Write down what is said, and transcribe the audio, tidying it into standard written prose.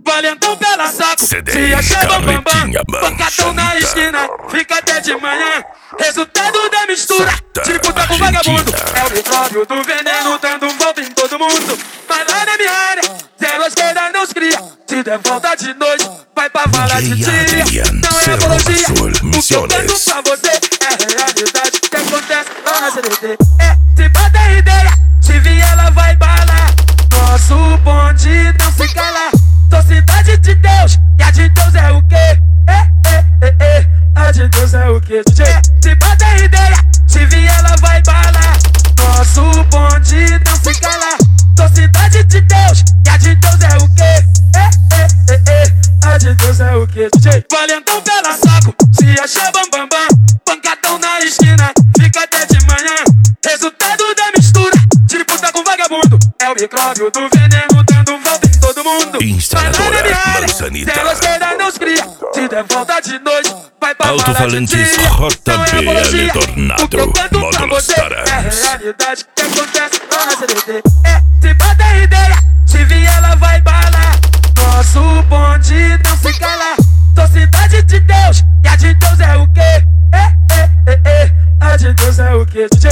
valentão pela saco. Se acha bambambam, pancadão na esquina, fica até de manhã. Resultado da mistura, tipo tá com vagabundo. É o micróbio do veneno dando volta em todo mundo. Mas lá na minha área, zero esquerda não se cria. Se der volta de noite, vai pra vala de dia. Não é apologia, o que eu canto pra você é realidade que acontece lá na CDT. Se bata ideia, se vir ela vai balar. Nosso bonde não se cala. Sou cidade de Deus, e a de Deus é o quê? A de Deus é o quê, DJ? Se bata ideia, se vir ela vai balar. Nosso bonde não se cala. Sou cidade de Deus, e a de Deus é o quê? A de Deus é o quê, DJ? Valentão pela saco, se acha bambambam, pancadão na esquina, fica até de manhã. Resultado da mistura, tipo tá com vagabundo. É o micróbio do veneno dando volta em todo mundo. Instaladora Manzanita. Zero esquerda não se cria. Se der volta de noite, vai pra Alto-falantes JBL Tornado. Módulos Tarangs. É realidade que acontece lá na CDT. Se bata ideia, se vir ela vai balar. Nosso bonde não se cala. Sou cidade de Deus, e a de Deus é o quê? A de Deus é o quê, DJ?